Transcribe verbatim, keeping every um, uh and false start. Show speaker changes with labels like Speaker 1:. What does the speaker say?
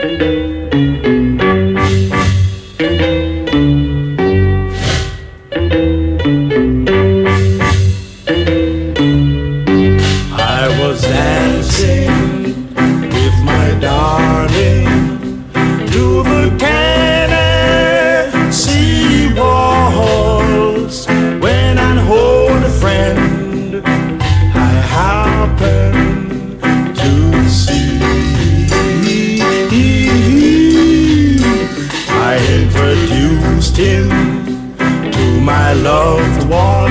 Speaker 1: I was dancing with my darling to the Tennessee waltz when I hold a friend I happen to see. I introduced him to my loved one.